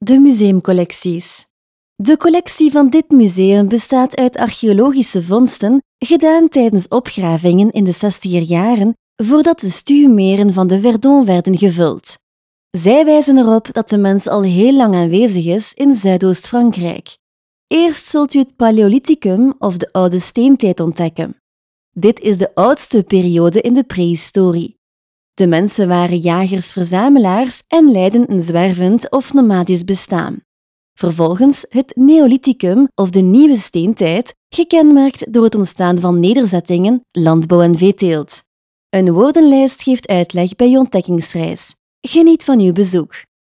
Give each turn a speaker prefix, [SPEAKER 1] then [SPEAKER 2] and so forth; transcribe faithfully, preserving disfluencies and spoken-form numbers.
[SPEAKER 1] de museumcollecties. De collectie van dit museum bestaat uit archeologische vondsten gedaan tijdens opgravingen in de zestiger jaren voordat de stuwmeren van de Verdon werden gevuld. Zij wijzen erop dat de mens al heel lang aanwezig is in Zuidoost-Frankrijk. Eerst zult u het Paleolithicum of de oude steentijd ontdekken. Dit is de oudste periode in de prehistorie. De mensen waren jagers-verzamelaars en leidden een zwervend of nomadisch bestaan. Vervolgens het Neolithicum of de nieuwe steentijd, gekenmerkt door het ontstaan van nederzettingen, landbouw en veeteelt. Een woordenlijst geeft uitleg bij uw ontdekkingsreis. Geniet van uw bezoek.